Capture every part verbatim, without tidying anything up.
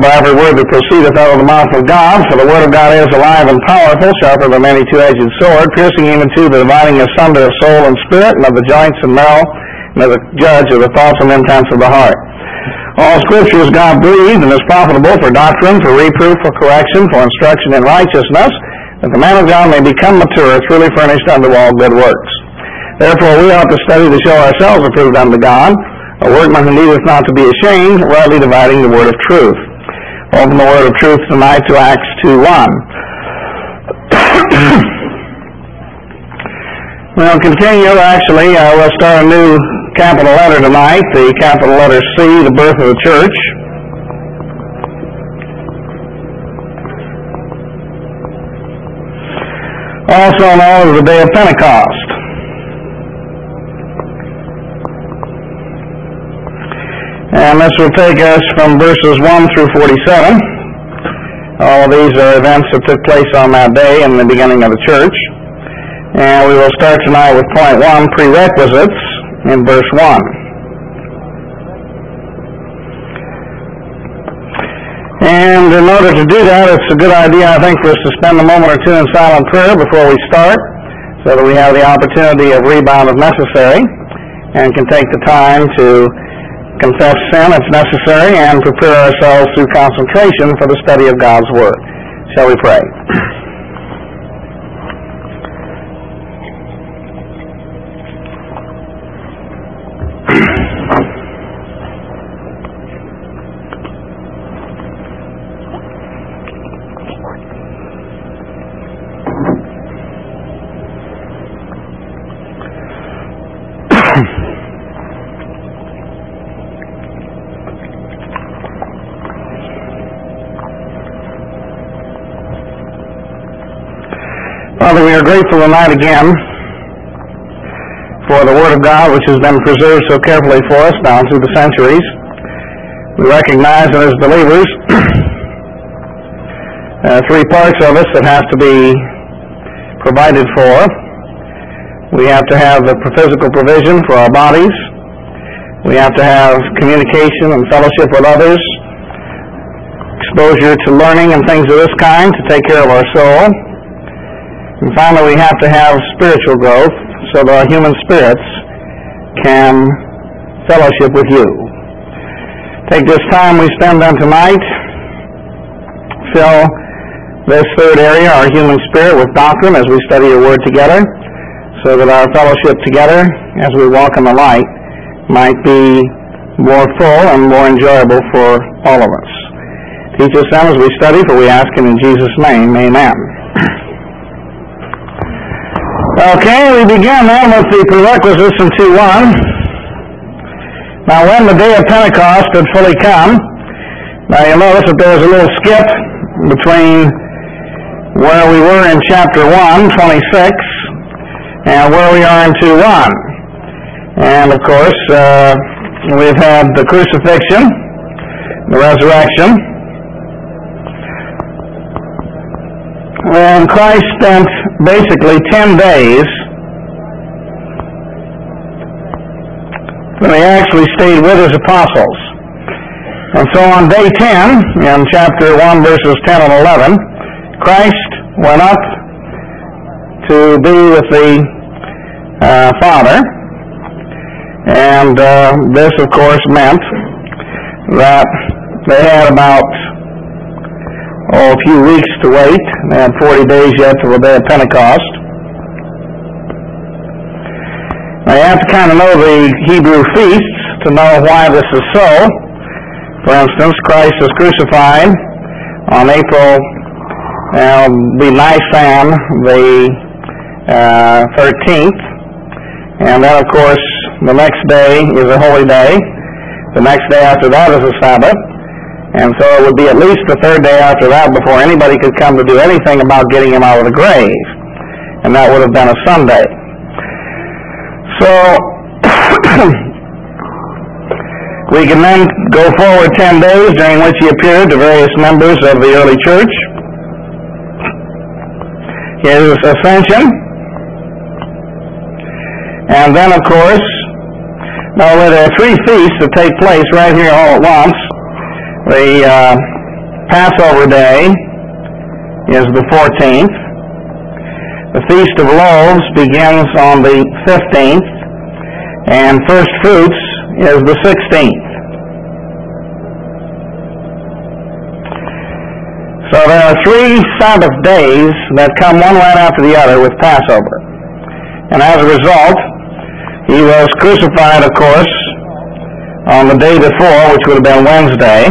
by every word that proceedeth out of the mouth of God, for the word of God is alive and powerful, sharper than any two-edged sword, piercing even to the dividing asunder of soul and spirit, and of the joints and marrow, and of the judge of the thoughts and intents of the heart. All Scripture is God-breathed and is profitable for doctrine, for reproof, for correction, for instruction in righteousness, that the man of God may become mature, truly furnished unto all good works. Therefore we ought to study to show ourselves approved unto God, a workman who needeth not to be ashamed, rightly dividing the word of truth. Open the word of truth tonight to Acts two one. We'll continue, actually, uh, we'll start a new capital letter tonight, the capital letter C, the birth of the church. Also known as the day of Pentecost. And this will take us from verses one through forty-seven. All of these are events that took place on that day in the beginning of the church. And we will start tonight with point one, prerequisites, in verse one. And in order to do that, it's a good idea, I think, for us to spend a moment or two in silent prayer before we start, so that we have the opportunity of rebound if necessary, and can take the time to confess sin if necessary, and prepare ourselves through concentration for the study of God's Word. Shall we pray? Father, we are grateful tonight again for the Word of God, which has been preserved so carefully for us down through the centuries. We recognize that as believers, there are three parts of us that have to be provided for. We have to have the physical provision for our bodies. We have to have communication and fellowship with others, exposure to learning and things of this kind to take care of our soul. And finally, we have to have spiritual growth so that our human spirits can fellowship with you. Take this time we spend on tonight, fill this third area, our human spirit, with doctrine as we study your word together, so that our fellowship together as we walk in the light might be more full and more enjoyable for all of us. Teach us then as we study, for we ask it in Jesus' name. Amen. Okay, we begin then with the prerequisites in two one. Now, when the day of Pentecost had fully come, now you'll notice that there's a little skip between where we were in chapter one, twenty-six, and where we are in two one. And, of course, uh, we've had the crucifixion, the resurrection, and Christ spent basically ten days when he actually stayed with his apostles. And so on day ten, in chapter one, verses ten and eleven, Christ went up to be with the uh, Father, and uh, this, of course, meant that they had about oh, a few weeks to wait. They had forty days yet till the day of Pentecost. Now, you have to kind of know the Hebrew feasts to know why this is so. For instance, Christ was crucified on April, uh, the Nisan, the uh, thirteenth. And then, of course, the next day is a holy day. The next day after that is a Sabbath. And so it would be at least the third day after that before anybody could come to do anything about getting him out of the grave. And that would have been a Sunday. So we can then go forward ten days during which he appeared to various members of the early church. His ascension. And then, of course, now there are three feasts that take place right here all at once. The uh, Passover Day is the fourteenth. The Feast of Loaves begins on the fifteenth, and First Fruits is the sixteenth. So there are three Sabbath days that come one right after the other with Passover. And as a result, he was crucified, of course, on the day before, which would have been Wednesday,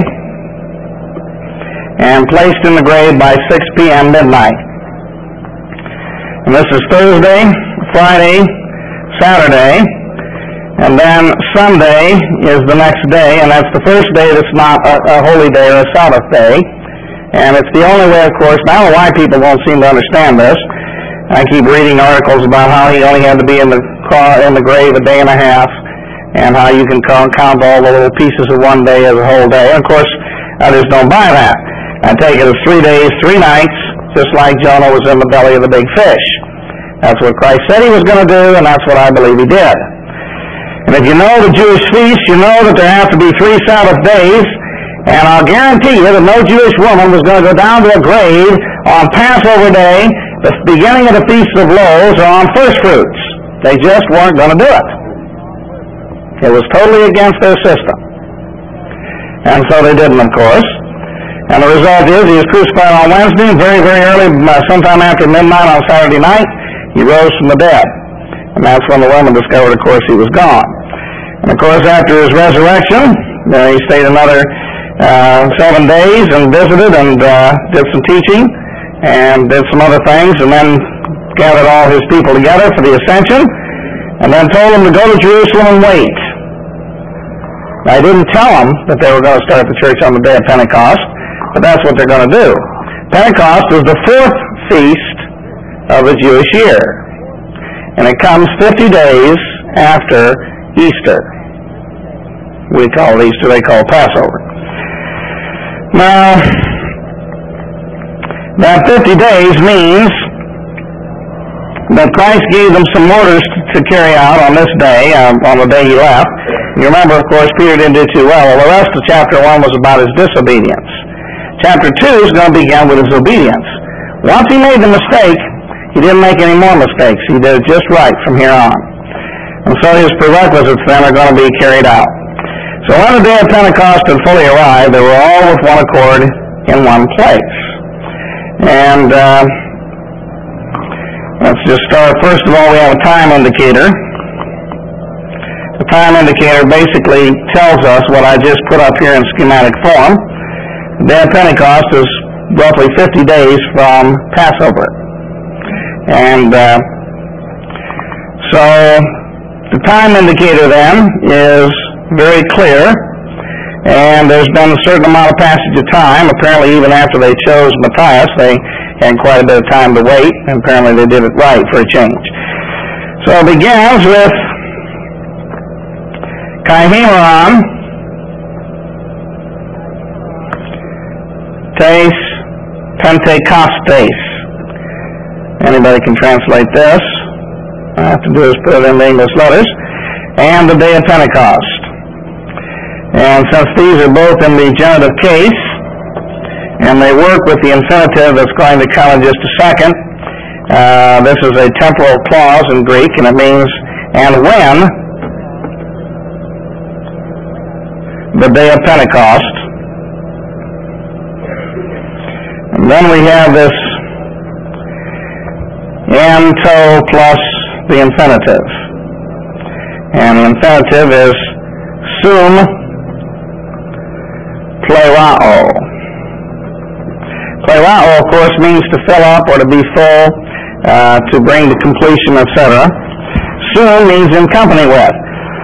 and placed in the grave by six p.m. midnight. And this is Thursday, Friday, Saturday, and then Sunday is the next day, and that's the first day that's not a, a holy day or a Sabbath day. And it's the only way, of course. I don't know why people won't seem to understand this. I keep reading articles about how he only had to be in the car, in the grave a day and a half, and how you can count all the little pieces of one day as a whole day. And of course, I just don't buy that. I take it as three days, three nights, just like Jonah was in the belly of the big fish. That's what Christ said he was going to do, and that's what I believe he did. And if you know the Jewish feast, you know that there have to be three Sabbath days, and I'll guarantee you that no Jewish woman was going to go down to a grave on Passover Day, the beginning of the Feast of Loaves, or on First Fruits. They just weren't going to do it. It was totally against their system. And so they didn't, of course. And the result is he was crucified on Wednesday, and very, very early, sometime after midnight on Saturday night, he rose from the dead. And that's when the women discovered, of course, he was gone. And, of course, after his resurrection, uh, he stayed another uh, seven days and visited and uh, did some teaching and did some other things, and then gathered all his people together for the ascension, and then told them to go to Jerusalem and wait. I didn't tell them that they were going to start the church on the day of Pentecost, but that's what they're going to do. Pentecost is the fourth feast of the Jewish year, and it comes fifty days after Easter. We call it Easter, they call it Passover. Now, that fifty days means that Christ gave them some orders to carry out on this day, um, on the day he left. You remember, of course, Peter didn't do too well. Well, the rest of chapter one was about his disobedience. Chapter two is going to begin with his obedience. Once he made the mistake, he didn't make any more mistakes. He did it just right from here on. And so his prerequisites then are going to be carried out. So when the day of Pentecost had fully arrived, they were all with one accord in one place. And uh, let's just start. First of all, we have a time indicator. The time indicator basically tells us what I just put up here in schematic form. The day of Pentecost is roughly fifty days from Passover. And uh, so the time indicator then is very clear, and there's been a certain amount of passage of time. Apparently even after they chose Matthias, they had quite a bit of time to wait, and apparently they did it right for a change. So it begins with Kaihemeron, Tes Pentekostes. Anybody can translate this. All I have to do is put it in the English letters. And the day of Pentecost. And since these are both in the genitive case, and they work with the infinitive that's going to come in just a second, uh, this is a temporal clause in Greek, and it means, and when the day of Pentecost. And then we have this ento plus the infinitive. And the infinitive is sum plerao. Plerao, of course, means to fill up or to be full, uh, to bring to completion, et cetera. Sum means in company with.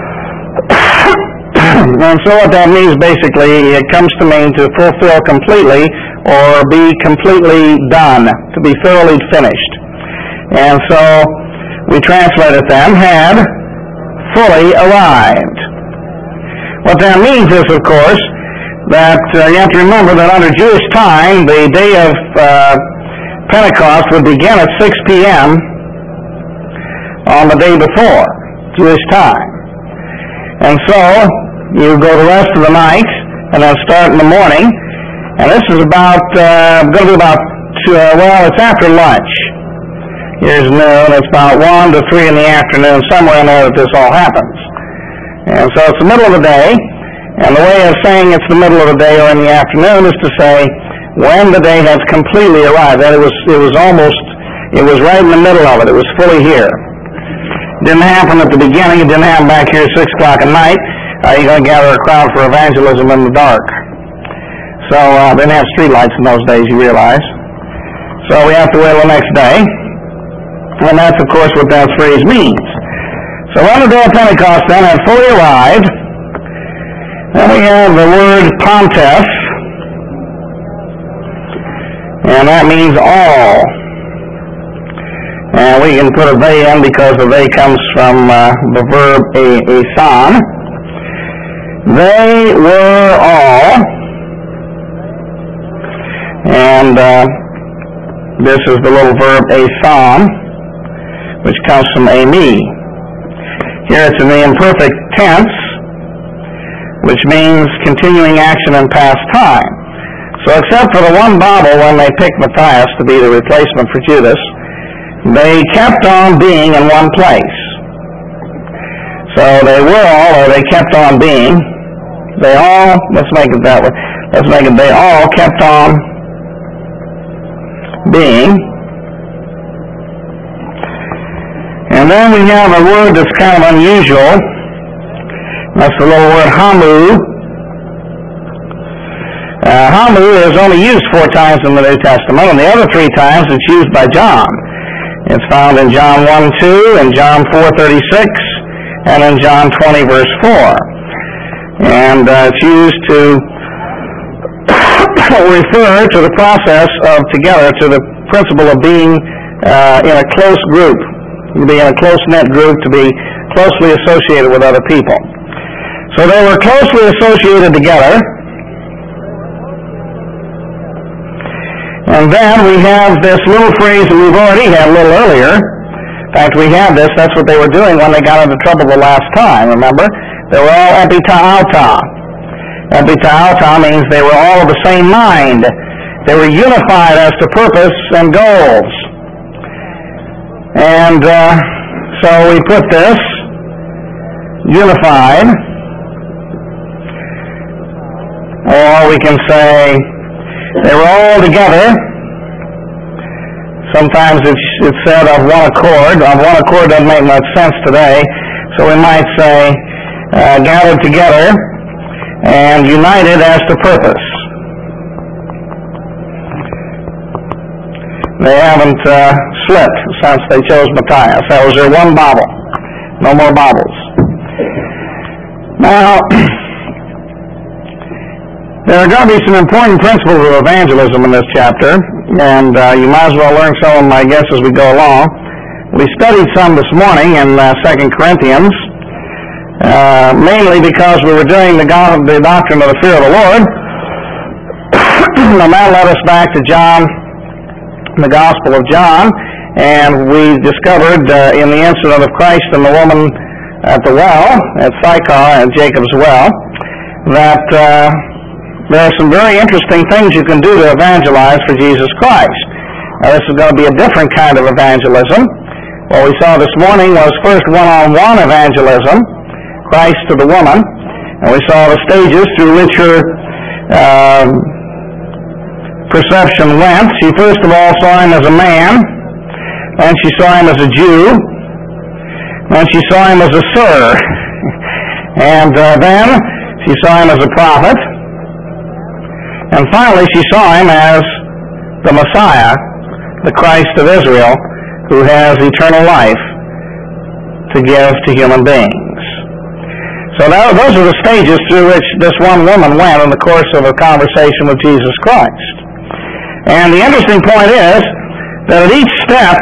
And so what that means basically, it comes to mean to fulfill completely or be completely done, to be thoroughly finished. And so we translate it then, had fully arrived. What that means is, of course, that uh, you have to remember that under Jewish time, the day of uh, Pentecost would begin at six p.m. on the day before, Jewish time. And so you go the rest of the night and then start in the morning, And this is about, uh, going to be about, uh, well, it's after lunch. Here's noon. It's about one to three in the afternoon, somewhere in there that this all happens. And so it's the middle of the day, and the way of saying it's the middle of the day or in the afternoon is to say when the day has completely arrived. That it was, it was almost, it was right in the middle of it. It was fully here. It didn't happen at the beginning. It didn't happen back here at six o'clock at night. Uh, you're going to gather a crowd for evangelism in the dark. So uh, they didn't have streetlights in those days, you realize. So we have to wait till the next day. And that's, of course, what that phrase means. So on the day of Pentecost, then, had fully arrived. Then we have the word Pontes. And that means all. And we can put a they in because the they comes from uh, the verb a, asan. They were all. And uh, this is the little verb asan, which comes from ami. Here it's in the imperfect tense, which means continuing action in past time. So except for the one Bible when they picked Matthias to be the replacement for Judas, they kept on being in one place. So they were all, or they kept on being. They all, let's make it that way. Let's make it, they all kept on being. And then we have a word that's kind of unusual. That's the little word hamu. Uh, hamu is only used four times in the New Testament, and the other three times it's used by John. It's found in John one two, in John four thirty-six, and in John twenty, verse four. And uh, it's used to refer to the process of together, to the principle of being uh, in a close group, to be in a close-knit group, to be closely associated with other people. So they were closely associated together. And then we have this little phrase that we've already had a little earlier. In fact, we had this. That's what they were doing when they got into trouble the last time, remember? They were all epitauta. Epitauta means they were all of the same mind. They were unified as to purpose and goals. And uh, so we put this, unified, or we can say they were all together. Sometimes it's, it's said of one accord. Of one accord doesn't make much sense today. So we might say uh, gathered together and united as to purpose. They haven't uh, slipped since they chose Matthias. That was their one Bible. No more Bibles. Now, there are going to be some important principles of evangelism in this chapter, and uh, you might as well learn some of them, I guess, as we go along. We studied some this morning in uh, Second Corinthians, uh, mainly because we were doing the, God, the doctrine of the fear of the Lord. And that led us back to John, the Gospel of John, and we discovered uh, in the incident of Christ and the woman at the well, at Sychar and Jacob's well, that uh, there are some very interesting things you can do to evangelize for Jesus Christ. Now, this is going to be a different kind of evangelism. What we saw this morning was first one-on-one evangelism, Christ to the woman, and we saw the stages through which her uh, perception went. She first of all saw him as a man, then she saw him as a Jew, then she saw him as a sir, and uh, then she saw him as a prophet, and finally she saw him as the Messiah, the Christ of Israel, who has eternal life to give to human beings. So that, those are the stages through which this one woman went in the course of a conversation with Jesus Christ. And the interesting point is that at each step,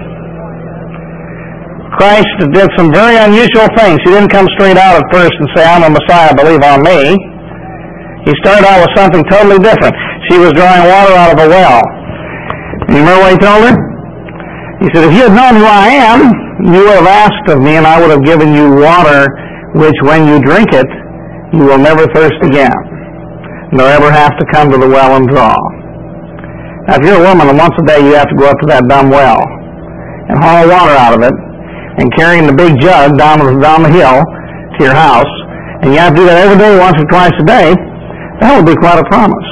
Christ did some very unusual things. He didn't come straight out at first and say, "I'm a Messiah, believe on me." He started out with something totally different. She was drawing water out of a well. You remember what he told her? He said, "If you had known who I am, you would have asked of me, and I would have given you water, which when you drink it, you will never thirst again." nor ever have to come to the well and draw. Now, if you're a woman and once a day you have to go up to that dumb well and haul water out of it and carrying the big jug down the, down the hill to your house, and you have to do that every day, once or twice a day, that would be quite a promise.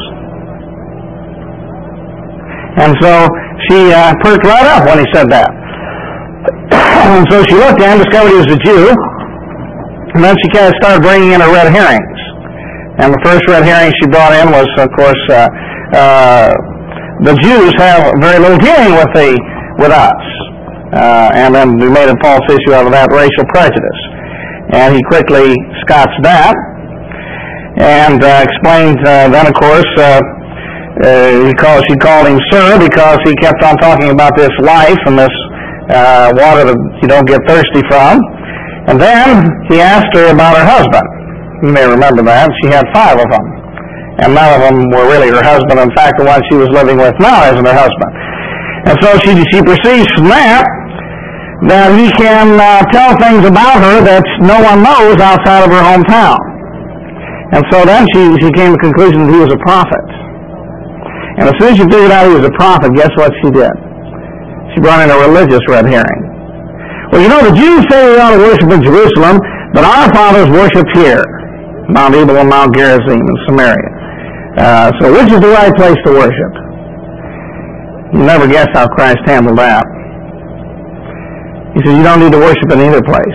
And so she uh, perked right up when he said that. And so she looked at him, discovered he was a Jew, and then she kind of started bringing in her red herrings. And the first red herring she brought in was, of course, uh, uh, the Jews have very little dealing with the with us. Uh, and then we made a false issue out of that, racial prejudice. And he quickly scotched that and uh, explained uh, then, of course, uh, uh, he called, she called him sir because he kept on talking about this life and this uh, water that you don't get thirsty from. And then he asked her about her husband. You may remember that. She had five of them. And none of them were really her husband. In fact, the one she was living with now isn't her husband. And so she, she perceives from that that he can uh, tell things about her that no one knows outside of her hometown. And so then she, she came to the conclusion that he was a prophet. And as soon as she figured out he was a prophet, guess what she did? She brought in a religious red herring. Well, you know, the Jews say they ought to worship in Jerusalem, but our fathers worship here, Mount Ebal and Mount Gerizim in Samaria. Uh, so which is the right place to worship? You'll never guess how Christ handled that. He said, you don't need to worship in either place.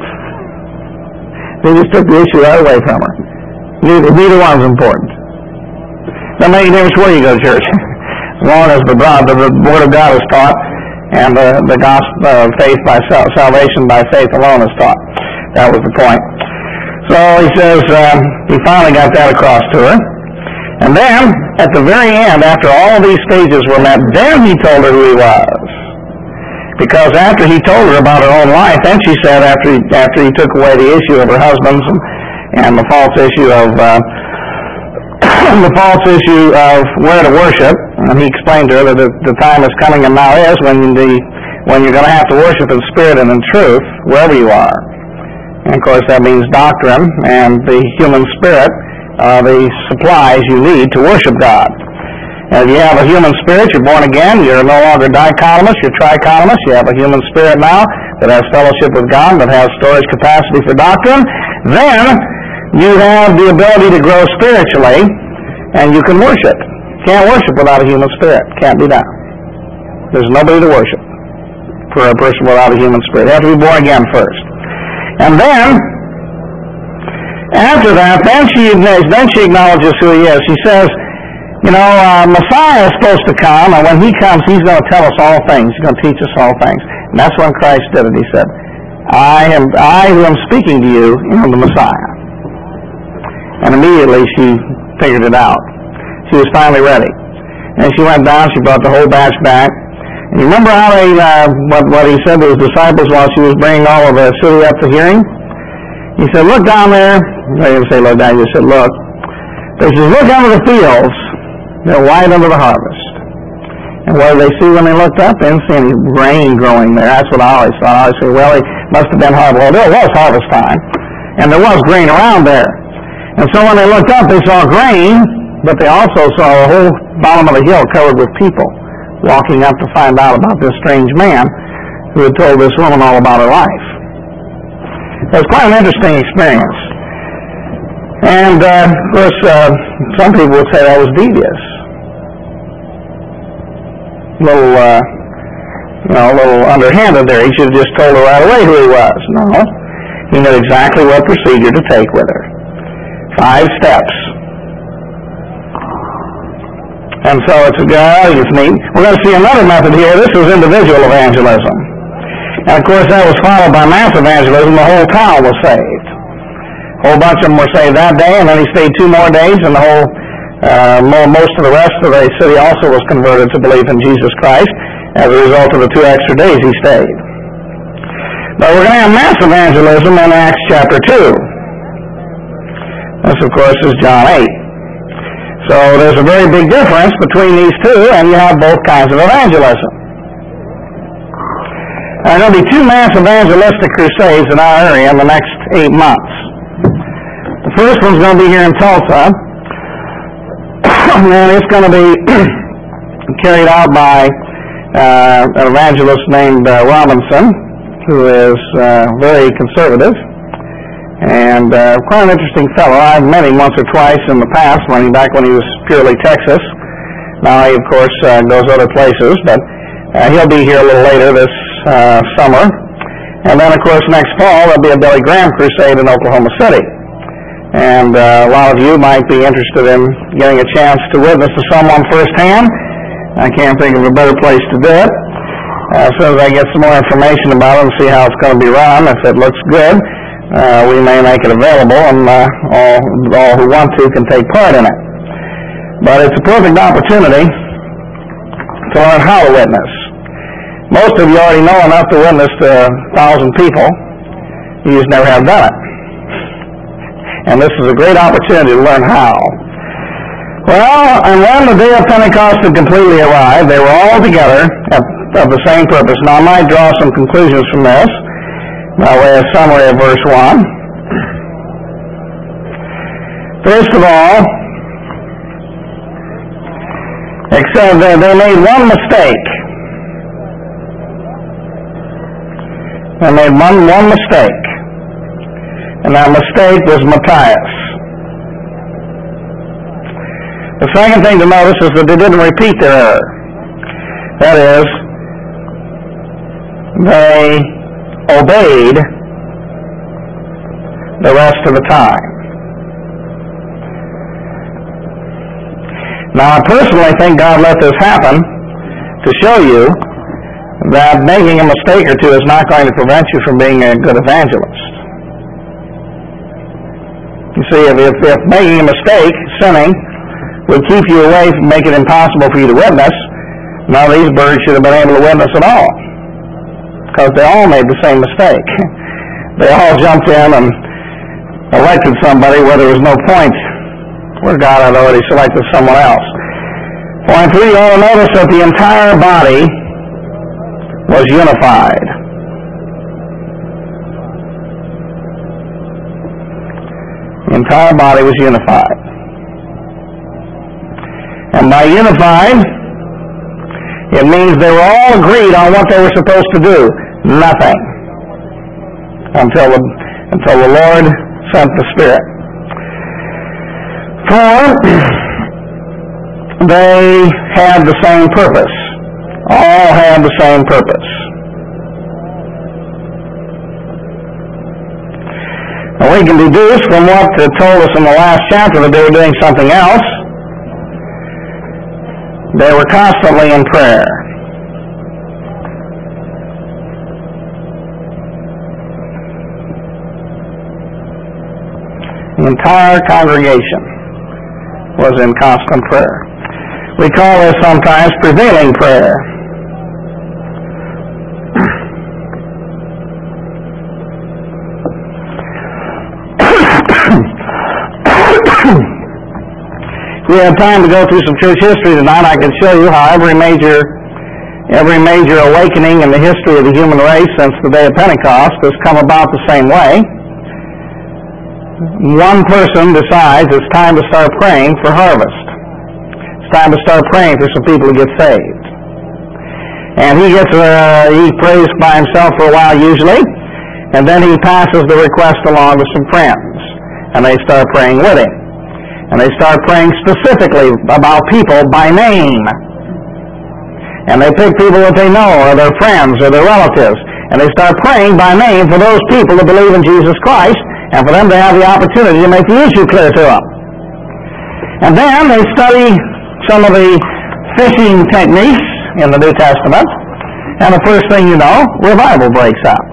They just took the issue right away from her. Neither, neither one's important. Doesn't make any difference where you go to church. As long as the, the, the Word of God is taught and the, the gospel of faith by salvation by faith alone is taught. That was the point. So he says, uh, he finally got that across to her. And then, at the very end, after all these stages were met, then he told her who he was. Because after he told her about her own life, then she said, after he, after he took away the issue of her husband's and, and the false issue of uh, the false issue of where to worship, and he explained to her that the, the time is coming and now is when the when you're going to have to worship in spirit and in truth wherever you are. And of course that means doctrine and the human spirit are the supplies you need to worship God. And if you have a human spirit, you're born again, you're no longer dichotomous, you're trichotomous. You have a human spirit now that has fellowship with God, that has storage capacity for doctrine. Then you have the ability to grow spiritually, and you can worship. Can't worship without a human spirit. Can't be done. There's nobody to worship for a person without a human spirit. They have to be born again first. And then, after that, then she, then she acknowledges who he is. She says, you know, uh, Messiah is supposed to come, and when he comes, he's going to tell us all things. He's going to teach us all things. And that's when Christ did it. He said, I am I who am speaking to you am the Messiah. And immediately she figured it out. She was finally ready. And she went down, she brought the whole batch back. And you remember how they, uh, what, what he said to his disciples while she was bringing all of the city up to hearing? He said, look down there. They didn't say look down, he just said look. He says, look under the fields. They're white under the harvest. And what did they see when they looked up? They didn't see any grain growing there. That's what I always thought. I always say, well, it must have been harvest. Well, there was harvest time. And there was grain around there. And so when they looked up, they saw grain, but they also saw the whole bottom of the hill covered with people walking up to find out about this strange man who had told this woman all about her life. It was quite an interesting experience. And, uh, of course, uh, some people would say that was devious. A little, uh, you know, a little underhanded there. He should have just told her right away who he was. No. He knew exactly what procedure to take with her. Five steps. And so it's a guy, it's neat. We're going to see another method here. This was individual evangelism. And, of course, that was followed by mass evangelism. The whole town was saved. A whole bunch of them were saved that day, and then he stayed two more days, and the whole, uh, most of the rest of the city also was converted to believe in Jesus Christ as a result of the two extra days he stayed. But we're going to have mass evangelism in Acts chapter two. This, of course, is John eight. So there's a very big difference between these two, and you have both kinds of evangelism. There are going to be two mass evangelistic crusades in our area in the next eight months. The first one's going to be here in Tulsa and it's going to be carried out by uh, an evangelist named uh, Robinson, who is uh, very conservative and uh, quite an interesting fellow. I've met him once or twice in the past, running back when he was purely Texas. Now he, of course, uh, goes other places, but uh, he'll be here a little later this uh, summer. And then, of course, next fall there'll be a Billy Graham crusade in Oklahoma City. And uh, a lot of you might be interested in getting a chance to witness to someone firsthand. I can't think of a better place to do it. Uh, as soon as I get some more information about it and see how it's going to be run, if it looks good, uh, we may make it available, and uh, all, all who want to can take part in it. But it's a perfect opportunity to learn how to witness. Most of you already know enough to witness to a thousand people. You just never have done it. And this is a great opportunity to learn how. Well, and when the day of Pentecost had completely arrived, they were all together at, of the same purpose. Now, I might draw some conclusions from this by way of summary of verse one. First of all, except that they made one mistake. They made one, one mistake. And that mistake was Matthias. The second thing to notice is that they didn't repeat their error. That is, they obeyed the rest of the time. Now, I personally think God let this happen to show you that making a mistake or two is not going to prevent you from being a good evangelist. You see, if, if, if making a mistake, sinning, would keep you away from making it impossible for you to witness, none of these birds should have been able to witness at all. Because they all made the same mistake. They all jumped in and elected somebody where there was no point, where God had already selected someone else. Point three, you ought to notice that the entire body was unified. The entire body was unified. And by unified, it means they were all agreed on what they were supposed to do. Nothing. Until the, until the Lord sent the Spirit. For they had the same purpose. All had the same purpose. Now we can deduce from what it told us in the last chapter that they were doing something else. They were constantly in prayer. The entire congregation was in constant prayer. We call this sometimes prevailing prayer. If we have time to go through some church history tonight, I can show you how every major every major awakening in the history of the human race since the day of Pentecost has come about the same way. One person decides it's time to start praying for harvest. It's time to start praying for some people to get saved. And he gets uh, he prays by himself for a while usually, and then he passes the request along to some friends, and they start praying with him. And they start praying specifically about people by name. And they pick people that they know, or their friends, or their relatives. And they start praying by name for those people to believe in Jesus Christ, and for them to have the opportunity to make the issue clear to them. And then they study some of the fishing techniques in the New Testament, and the first thing you know, revival breaks out.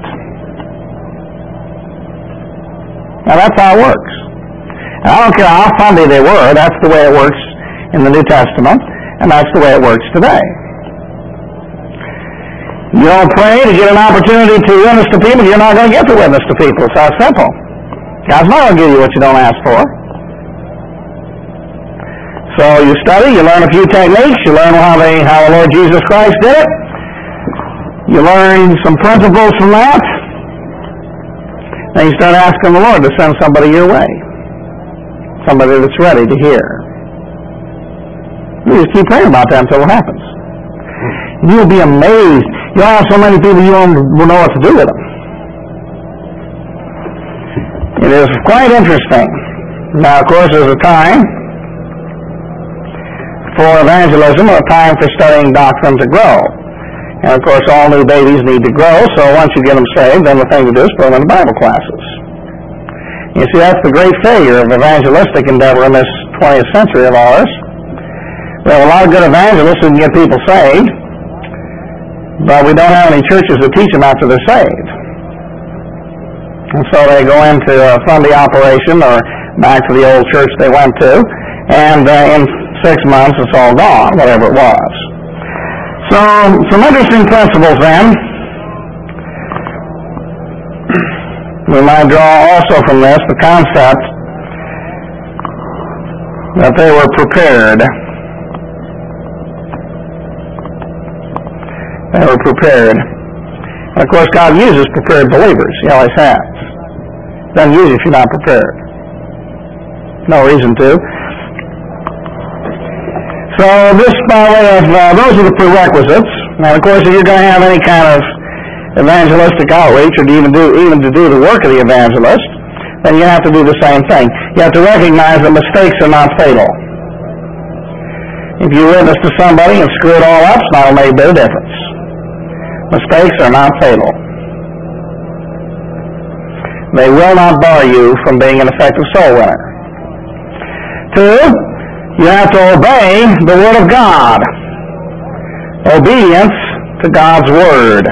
Now that's how it works. I don't care how funny they were, that's the way it works in the New Testament, and that's the way it works today. You don't pray to get an opportunity to witness to people, you're not going to get to witness to people. It's that simple. God's not going to give you what you don't ask for. So you study, you learn a few techniques, you learn how, they, how the Lord Jesus Christ did it, you learn some principles from that, then you start asking the Lord to send somebody your way. Somebody that's ready to hear. You just keep praying about that until it happens. You'll be amazed. You'll have so many people you won't know what to do with them. It is quite interesting. Now, of course, there's a time for evangelism, or a time for studying doctrine to grow. And, of course, all new babies need to grow, so once you get them saved, then the thing to do is put them in Bible classes. You see, that's the great failure of evangelistic endeavor in this twentieth century of ours. We have a lot of good evangelists who can get people saved, but we don't have any churches that teach them after they're saved. And so they go into a Sunday operation or back to the old church they went to, and uh, in six months it's all gone, whatever it was. So, some interesting principles then. We might draw also from this the concept that they were prepared. They were prepared. And of course, God uses prepared believers. He always has. Doesn't use you if you're not prepared. No reason to. So this, by way of, uh, those are the prerequisites. And of course, if you're going to have any kind of evangelistic outreach, or to even do even to do the work of the evangelist, then you have to do the same thing. You have to recognize that mistakes are not fatal. If you witness to somebody and screw it all up, it's not going to make a bit of difference. Mistakes are not fatal. They will not bar you from being an effective soul winner. Two, you have to obey the Word of God. Obedience to God's Word.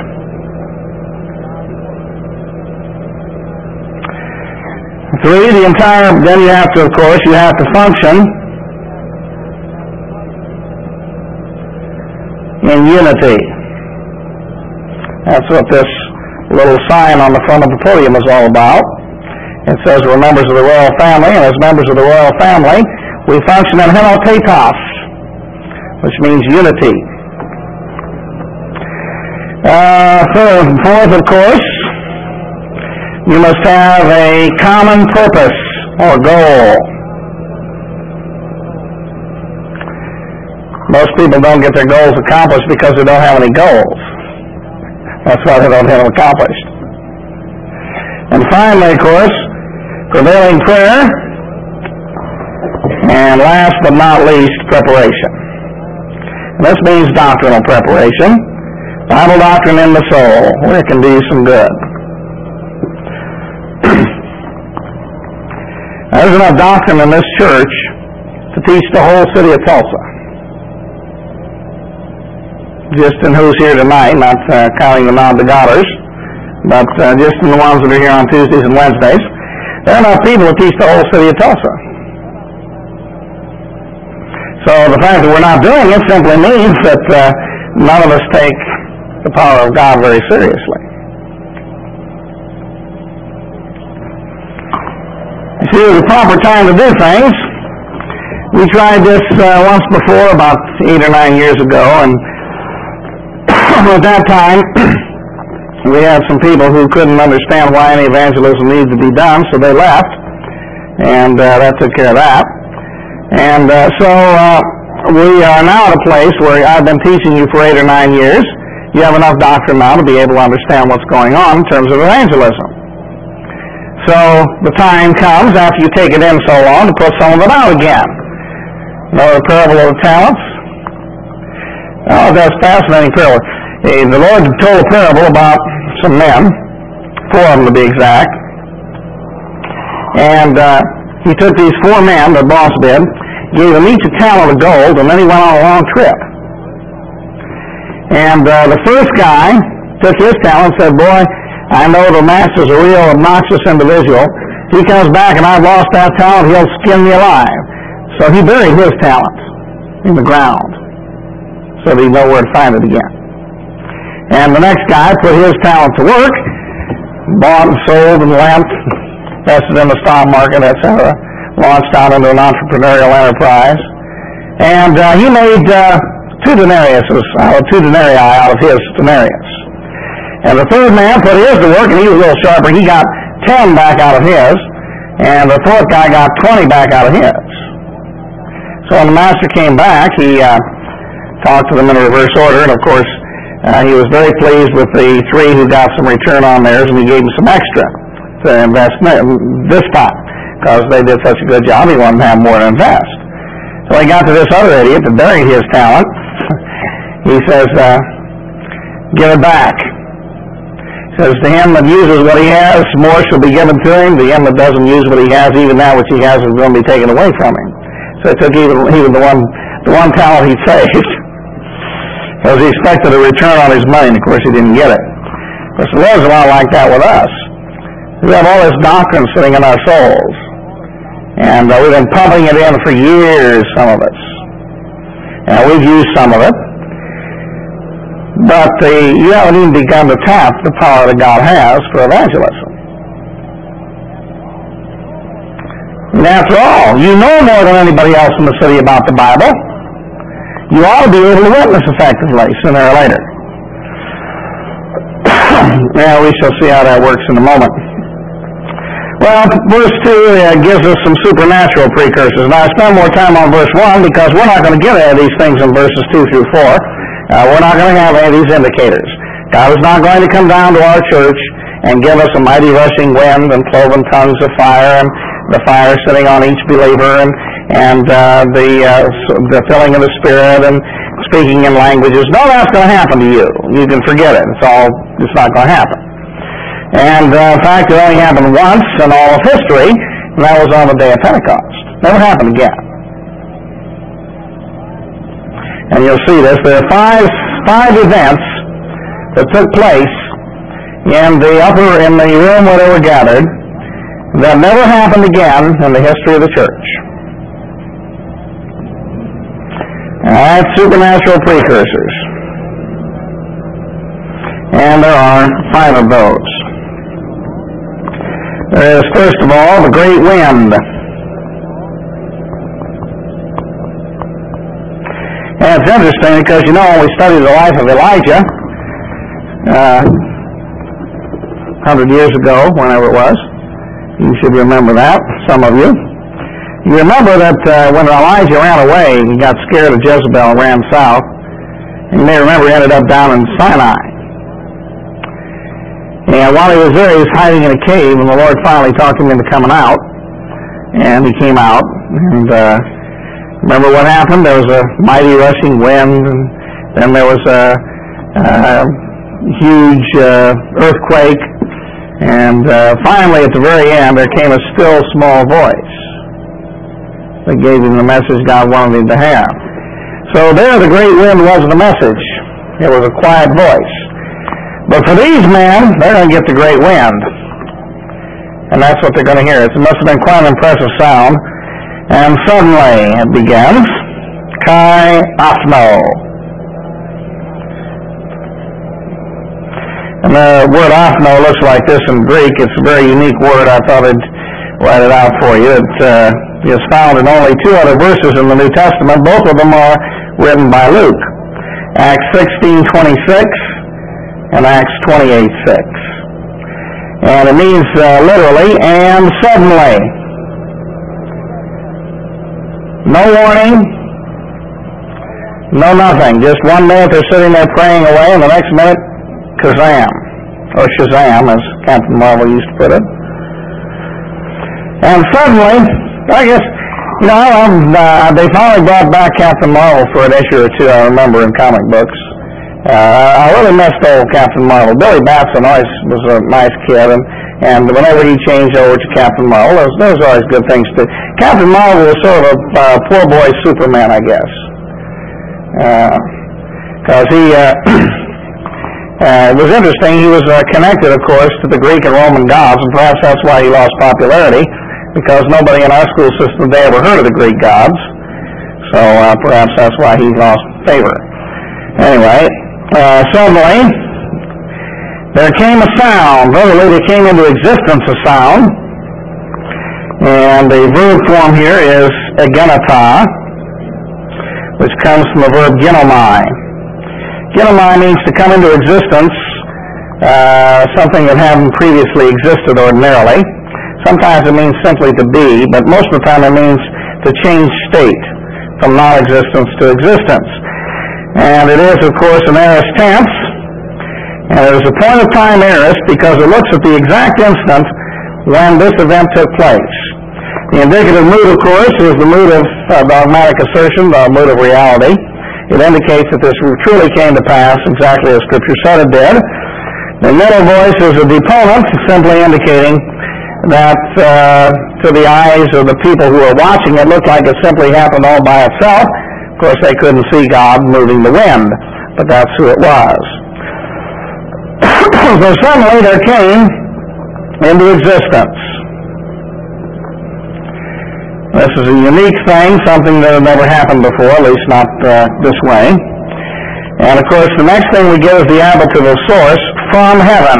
Three, the entire, then you have to, of course, you have to function in unity. That's what this little sign on the front of the podium is all about. It says we're members of the royal family, and as members of the royal family, we function in henotetos, which means unity. Uh, third and fourth, of course, you must have a common purpose or goal. Most people don't get their goals accomplished because they don't have any goals. That's why they don't have them accomplished. And finally, of course, prevailing prayer. And last but not least, preparation. And this means doctrinal preparation. Bible doctrine in the soul, where it can do you some good. There's enough doctrine in this church to teach the whole city of Tulsa. Just in who's here tonight, not uh, counting the non-begotters, but uh, just in the ones that are here on Tuesdays and Wednesdays. There are enough people to teach the whole city of Tulsa. So the fact that we're not doing it simply means that uh, none of us take the power of God very seriously. You see, the proper time to do things. We tried this uh, once before, about eight or nine years ago, and at that time, we had some people who couldn't understand why any evangelism needed to be done, so they left, and uh, that took care of that. And uh, so uh, we are now at a place where I've been teaching you for eight or nine years. You have enough doctrine now to be able to understand what's going on in terms of evangelism. So the time comes, after you take it in so long, to put some of it out again. Another parable of the talents. Oh, that's fascinating parable. The Lord told a parable about some men, four of them to be exact, and uh, he took these four men, the boss did, gave them each a talent of gold, and then he went on a long trip. And uh, the first guy took his talent and said, boy, I know the master's a real obnoxious individual. He comes back and I've lost that talent, he'll skin me alive. So he buried his talent in the ground so that he'd know where to find it again. And the next guy put his talent to work, bought and sold and lent, invested in the stock market, et cetera, launched out into an entrepreneurial enterprise. And uh, he made uh, two denarius, uh, two denarii out of his denarius. And the third man put his to work, and he was a little sharper. He got ten back out of his, and the fourth guy got twenty back out of his. So when the master came back, he uh, talked to them in reverse order, and of course, uh, he was very pleased with the three who got some return on theirs, and he gave them some extra to invest this time, because they did such a good job, he wanted to have more to invest. So he got to this other idiot that buried his talent. He says, uh, give it back. He says, to him that uses what he has, more shall be given to him. To him that doesn't use what he has, even that which he has is going to be taken away from him. So he took even, even the one the one talent he saved, because he expected a return on his money, and of course he didn't get it. Of course, the Lord's a lot like that with us. We have all this doctrine sitting in our souls, and uh, we've been pumping it in for years, some of us. And we've used some of it. But uh, you haven't even begun to tap the power that God has for evangelism. And after all, you know more than anybody else in the city about the Bible. You ought to be able to witness effectively sooner or later. Now, we shall see how that works in a moment. Well, verse two uh, gives us some supernatural precursors. Now, I spend more time on verse one because we're not going to get any of these things in verses two through four. Uh, we're not going to have any of these indicators. God is not going to come down to our church and give us a mighty rushing wind and cloven tongues of fire and the fire sitting on each believer and, and uh, the, uh, the filling of the Spirit and speaking in languages. No, that's going to happen to you. You can forget it. It's all, it's not going to happen. And uh, in fact, it only happened once in all of history, and that was on the day of Pentecost. Never happened again. And you'll see this. There are five five events that took place in the upper in the room where they were gathered that never happened again in the history of the church. All right, supernatural precursors. And there are five of those. There is, first of all, the great wind. And it's interesting because, you know, when we study the life of Elijah, uh, one hundred years ago, whenever it was, you should remember that, some of you. You remember that uh, when Elijah ran away, he got scared of Jezebel and ran south. And you may remember he ended up down in Sinai. And while he was there, he was hiding in a cave, and the Lord finally talked him into coming out. And he came out, and uh, remember what happened? There was a mighty rushing wind, and then there was a, a huge uh, earthquake, and uh, finally, at the very end, there came a still small voice that gave him the message God wanted him to have. So there, the great wind wasn't the message. It was a quiet voice. But for these men, they're going to get the great wind. And that's what they're going to hear. It must have been quite an impressive sound. And suddenly it begins, Kai Ophno. And the word Ophno looks like this in Greek. It's a very unique word. I thought I'd write it out for you. It uh, is found in only two other verses in the New Testament. Both of them are written by Luke. Acts sixteen twenty-six and Acts twenty-eight six. And it means uh, literally, and suddenly. No warning, no nothing. Just one minute they're sitting there praying away, and the next minute, Kazam, or Shazam, as Captain Marvel used to put it. And suddenly, I guess, you know, um, uh, they finally brought back Captain Marvel for an issue or two, I remember, in comic books. Uh, I really missed old Captain Marvel. Billy Batson always was a nice kid, and, and whenever he changed over to Captain Marvel, those, those were always good things to. Captain Marvel was sort of a uh, poor boy Superman, I guess, because uh, he uh, uh, it was interesting. He was uh, connected, of course, to the Greek and Roman gods, and perhaps that's why he lost popularity, because nobody in our school system they ever heard of the Greek gods. So uh, perhaps that's why he lost favor. Anyway. Uh, suddenly, there came a sound. Literally, there came into existence a sound. And the verb form here is egenata, which comes from the verb ginomai. Ginomai means to come into existence, uh, something that hadn't previously existed ordinarily. Sometimes it means simply to be, but most of the time it means to change state, from non-existence to existence. And it is, of course, an aorist tense, and it is a point of time aorist because it looks at the exact instant when this event took place. The indicative mood, of course, is the mood of uh, dogmatic assertion, the mood of reality. It indicates that this truly came to pass exactly as Scripture said it did. The middle voice is a deponent, simply indicating that uh, to the eyes of the people who are watching, it looked like it simply happened all by itself. Of course, they couldn't see God moving the wind, but that's who it was. So suddenly there came into existence. This is a unique thing, something that had never happened before, at least not uh, this way. And of course, the next thing we get is the ablative source from heaven.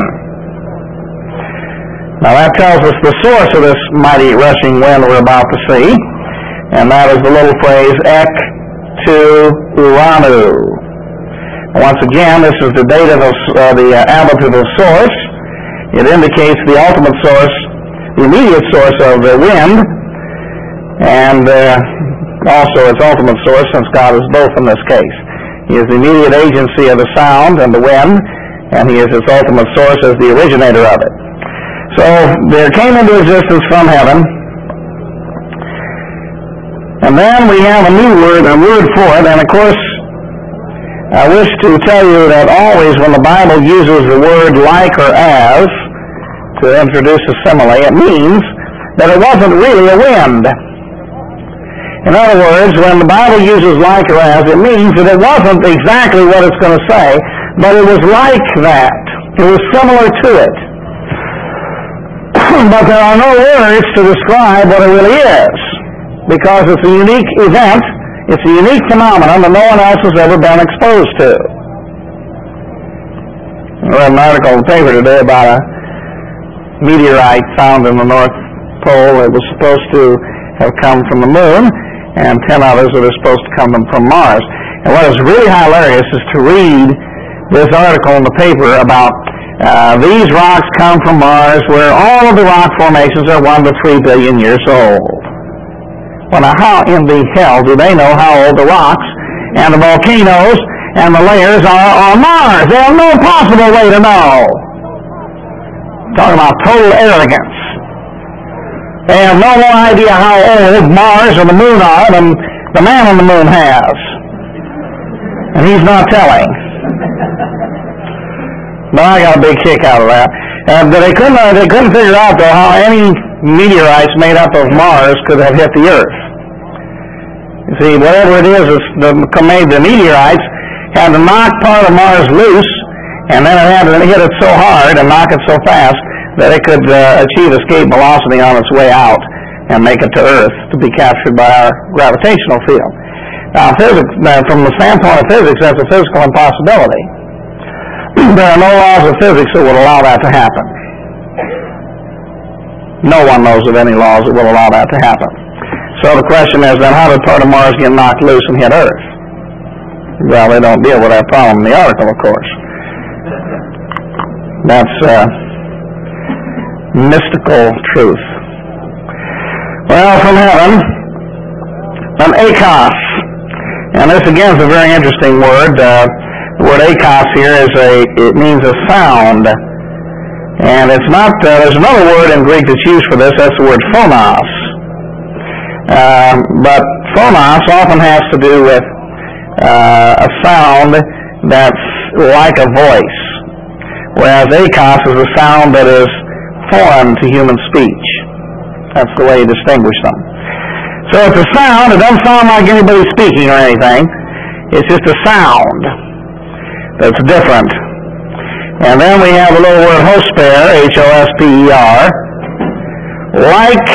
Now that tells us the source of this mighty rushing wind we're about to see, and that is the little phrase ek to uranu. Once again, this is the dative of uh, the uh, ablative of source. It indicates the ultimate source, the immediate source of the wind, and uh, also its ultimate source, since God is both in this case. He is the immediate agency of the sound and the wind, and he is its ultimate source as the originator of it. So there came into existence from heaven, and then we have a new word, a word for it, and of course I wish to tell you that always when the Bible uses the word like or as to introduce a simile, it means that it wasn't really a wind. In other words, when the Bible uses like or as, it means that it wasn't exactly what it's going to say, but it was like that. It was similar to it. But there are no words to describe what it really is, because it's a unique event, it's a unique phenomenon that no one else has ever been exposed to. I read an article in the paper today about a meteorite found in the North Pole. It was supposed to have come from the moon, and ten others that are supposed to come from Mars. And what is really hilarious is to read this article in the paper about uh, these rocks come from Mars, where all of the rock formations are one to three billion years old. Well, now how in the hell do they know how old the rocks and the volcanoes and the layers are on Mars? They have no possible way to know. Talking about total arrogance. They have no more idea how old Mars or the moon are than the man on the moon has. And he's not telling. But I got a big kick out of that. Uh, but they couldn't, uh, they couldn't figure out, though, how any meteorites made up of Mars could have hit the Earth. You see, whatever it is that made the meteorites had to knock part of Mars loose, and then it had to hit it so hard and knock it so fast that it could uh, achieve escape velocity on its way out and make it to Earth to be captured by our gravitational field. Now, physics, uh, from the standpoint of physics, that's a physical impossibility. There are no laws of physics that would allow that to happen. No one knows of any laws that will allow that to happen. So the question is then, how did part of Mars get knocked loose and hit Earth? Well, they don't deal with that problem in the article, of course. That's uh, mystical truth. Well, from heaven, an akos. And this again is a very interesting word. Uh, the word akos here is a, it means a sound. And it's not, uh, there's another word in Greek that's used for this, that's the word phonos. Uh, but phonos often has to do with uh, a sound that's like a voice, whereas akos is a sound that is foreign to human speech. That's the way you distinguish them. So it's a sound, it doesn't sound like anybody speaking or anything, it's just a sound that's different. And then we have a little word hosper, H O S P E R, like.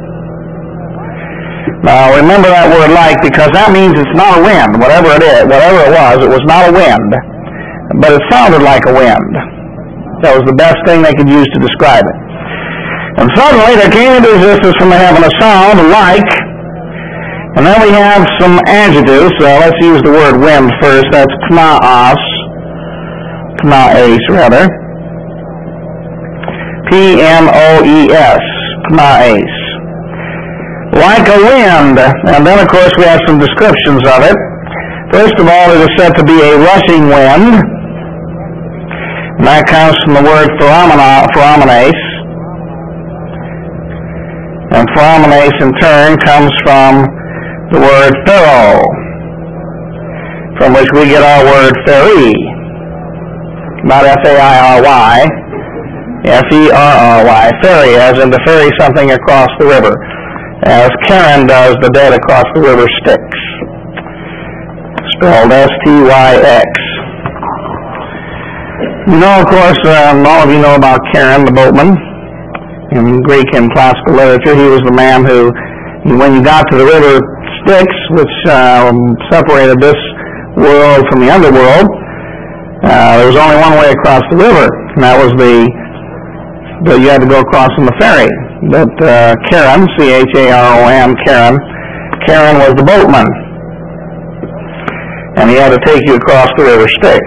Now remember that word like, because that means it's not a wind, whatever it is, whatever it was, it was not a wind, but it sounded like a wind. That was the best thing they could use to describe it. And suddenly there came into existence from heaven a sound like, and then we have some adjectives. So let's use the word wind first. That's pnaos. Pnaes, rather. P N O E S. Pnaes. like a wind. And then, of course, we have some descriptions of it. First of all, it is said to be a rushing wind. And that comes from the word pharaomenes. And pharaomenes, in turn, comes from the word pharaoh, from which we get our word ferry. Not F A I R Y, F E R R Y, ferry, as in to ferry something across the river, as Karen does the dead across the river Styx, spelled S T Y X. You know, of course, um, all of you know about Karen, the boatman. In Greek and classical literature, he was the man who, when you got to the river Styx, which um, separated this world from the underworld, uh, there was only one way across the river, and that was the, the you had to go across in the ferry. But uh, Karen, C H A R O N, Karen, Karen was the boatman, and he had to take you across the river Styx.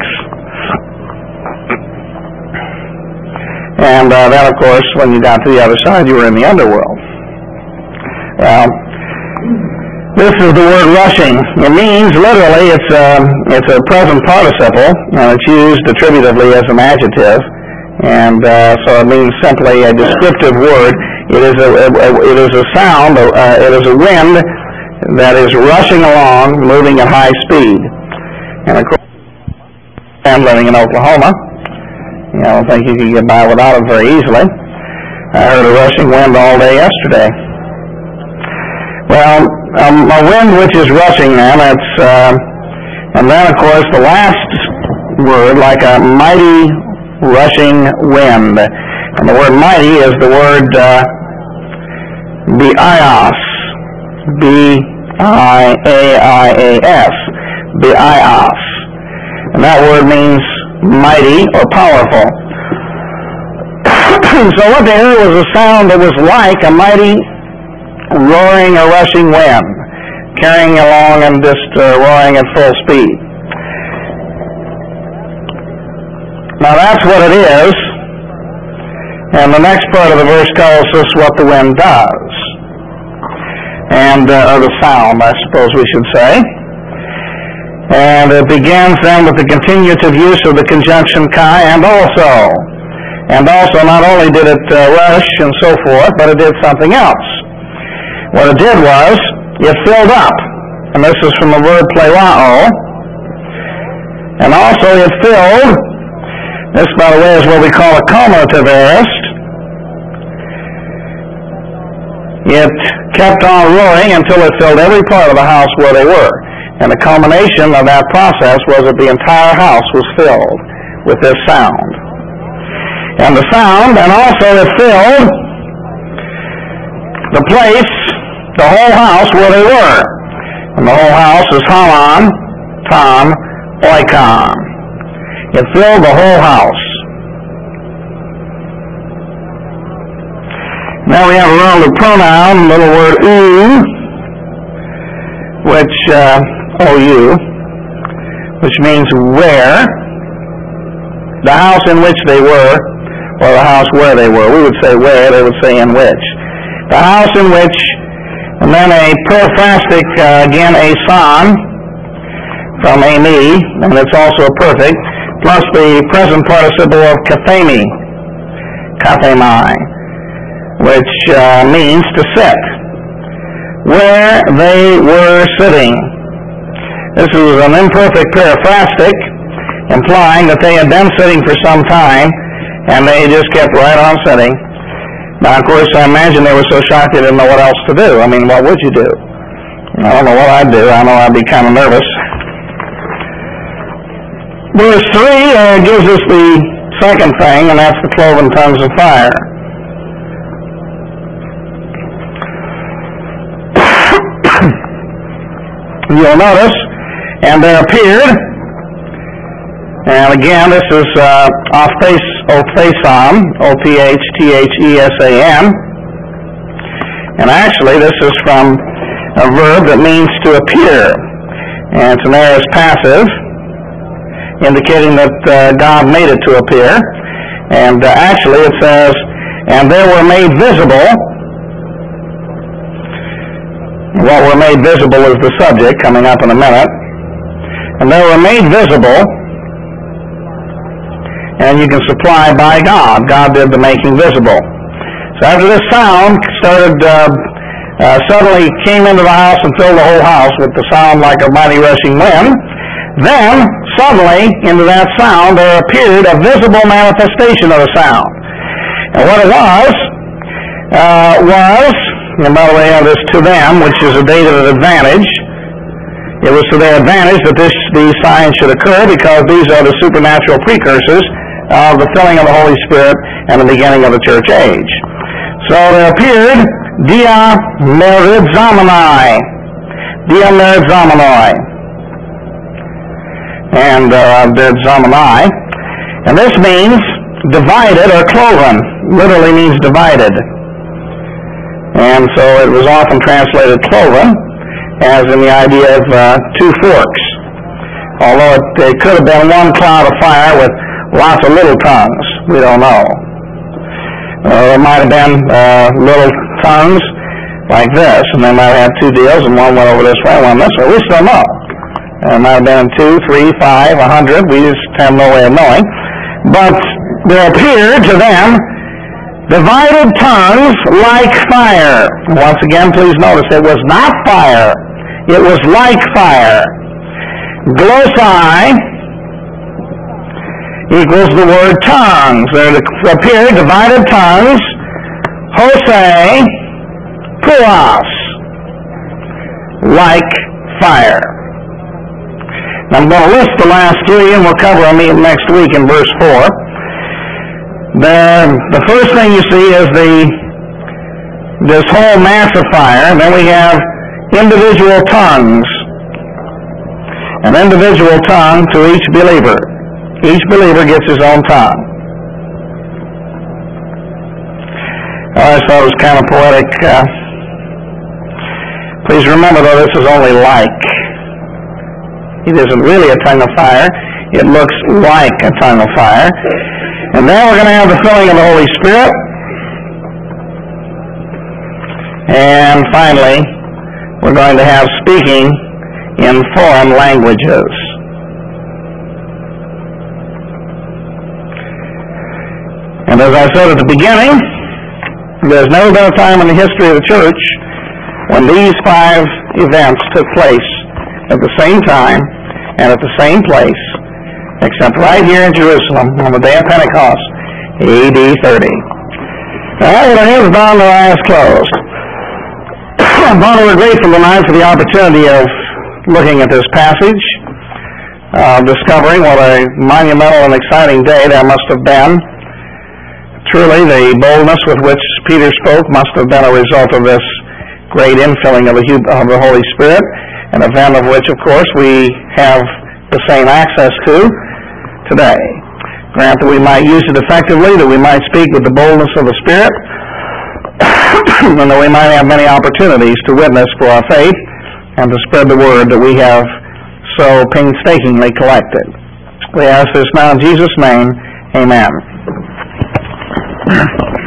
And uh, then, of course, when you got to the other side, you were in the underworld. Well, this is the word rushing. It means, literally, it's a, it's a present participle, and it's used attributively as an adjective. And uh, so it means simply a descriptive word. It is a, a, it is a sound, uh, it is a wind that is rushing along, moving at high speed. And, of course, I'm living in Oklahoma. I don't think you can get by without it very easily. I heard a rushing wind all day yesterday. Well, um, a wind which is rushing then, it's, uh, and then of course the last word, like a mighty rushing wind. And the word mighty is the word uh, bios, B I A I A S, bios. And that word means mighty or powerful. So what they heard was a sound that was like a mighty roaring or rushing wind, carrying along and just uh, roaring at full speed. Now that's what it is, and the next part of the verse tells us what the wind does, and uh, or the sound, I suppose we should say. And it begins then with the continuative use of the conjunction kai, and also. And also, not only did it uh, rush and so forth, but it did something else. What it did was, it filled up. And this is from the word plerao. And also it filled, this by the way is what we call a cumulative aorist. It kept on roaring until it filled every part of the house where they were. And the culmination of that process was that the entire house was filled with this sound. And the sound, and also it filled the place, the whole house where they were. And the whole house is Haman, Tom, Oikon. It filled the whole house. Now we have a relative pronoun, little word oo, which, uh, O U, which means where, the house in which they were, or the house where they were. We would say where, they would say in which. The house in which, and then a periphrastic, uh, again, a son, from ami, and it's also a perfect, plus the present participle of kathemi, kathemai, which uh, means to sit. Where they were sitting. This is an imperfect periphrastic, implying that they had been sitting for some time, and they just kept right on sitting. Now, of course, I imagine they were so shocked they didn't know what else to do. I mean, what would you do? I don't know what I'd do. I know I'd be kind of nervous. Verse three uh, gives us the second thing, and that's the cloven tongues of fire. You'll notice, and there appeared, and again, this is uh, opthesan, O P H T H E S A N, and actually this is from a verb that means to appear, and it's an aorist passive, indicating that uh, God made it to appear, and uh, actually it says, and there were made visible What were made visible is the subject, coming up in a minute. And they were made visible, and you can supply by God. God did the making visible. So after this sound started, uh, uh, suddenly came into the house and filled the whole house with the sound like a mighty rushing wind, then suddenly into that sound there appeared a visible manifestation of the sound. And what it was, uh, was, and by the way, I have this to them, which is a dated advantage. It was to their advantage that this, these signs should occur, because these are the supernatural precursors of the filling of the Holy Spirit and the beginning of the church age. So there appeared dia merizomai, dia merizomai, and uh, merizomai, and this means divided or cloven. Literally means divided, and so it was often translated cloven, as in the idea of uh, two forks. Although it, it could have been one cloud of fire with lots of little tongues. We don't know. Uh, there might have been uh, little tongues like this, and they might have had two deals, and one went over this way, one this way. We still know. There might have been two, three, five, a hundred. We just have no way of knowing. But there appeared to them divided tongues like fire. Once again, please notice, it was not fire. It was like fire. Glossai equals the word tongues. There appeared divided tongues, hosei, puas, like fire. Now I'm going to list the last three, and we'll cover them next week in verse four. The, the first thing you see is the this whole mass of fire, and then we have individual tongues. An individual tongue to each believer. Each believer gets his own tongue. I thought it was kind of poetic. Uh, please remember, though, this is only like. It isn't really a tongue of fire. It looks like a tongue of fire. And then we're going to have the filling of the Holy Spirit. And finally, we're going to have speaking in foreign languages. And as I said at the beginning, there's never been a time in the history of the church when these five events took place at the same time and at the same place, except right here in Jerusalem on the day of Pentecost, A D thirty. All right, with our heads bowed and our eyes closed. Father, we're grateful tonight for the opportunity of looking at this passage, uh, discovering what a monumental and exciting day there must have been. Truly, the boldness with which Peter spoke must have been a result of this great infilling of the, of the Holy Spirit, an event of which, of course, we have the same access to today. Grant that we might use it effectively, that we might speak with the boldness of the Spirit, and that we might have many opportunities to witness for our faith and to spread the word that we have so painstakingly collected. We ask this now in Jesus' name. Amen.